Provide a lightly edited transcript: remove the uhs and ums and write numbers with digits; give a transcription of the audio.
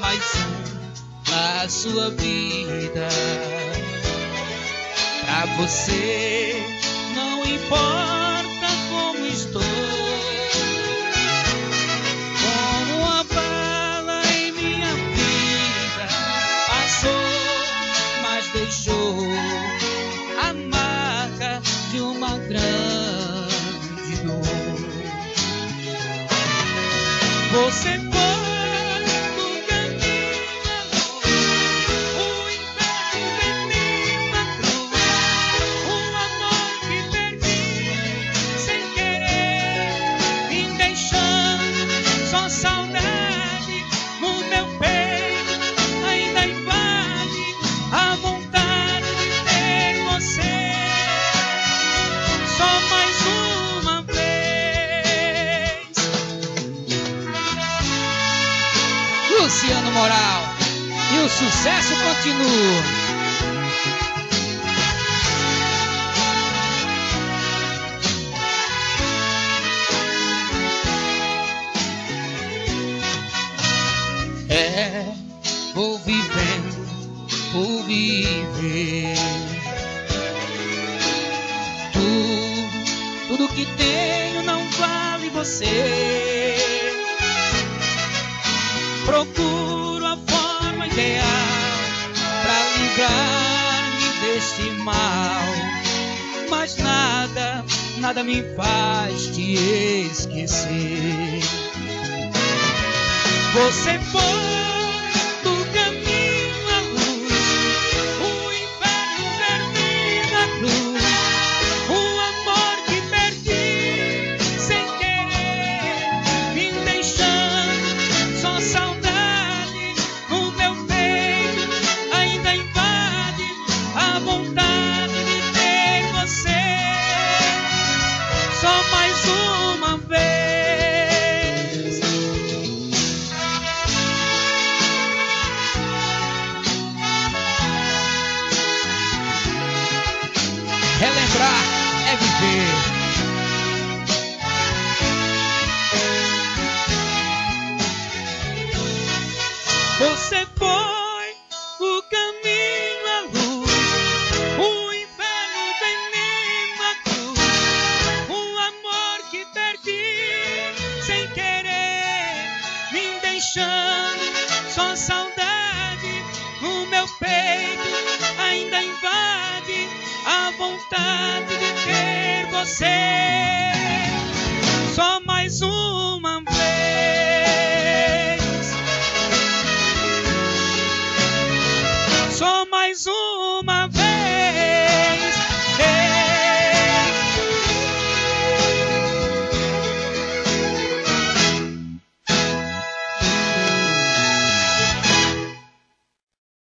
mais um na sua vida. Pra você não importa como estou, como uma bala em minha vida passou, mas deixou a marca de uma grande dor. Você foi no caminho da dor, o inferno vendeu na cruz, um amor que perdi sem querer, me deixando só saudade no meu peito, ainda invade a vontade de ter você só mais uma vez. Luciano Moral, e o sucesso continua. Vou vivendo por viver. Tudo que tenho não vale você. Procuro a forma ideal pra livrar-me deste mal, mas nada me faz te esquecer. Você foi do caminho à luz, o inferno perdi na cruz, o amor que perdi sem querer, me deixando só saudade no meu peito, ainda invade a vontade de ter você só mais uma vez. Relembrar é viver. Você foi o caminho à luz, o inferno veneno à cruz, um amor que perdi sem querer, me deixando só saudade no meu peito, ainda invade a vontade de ter você só mais uma vez.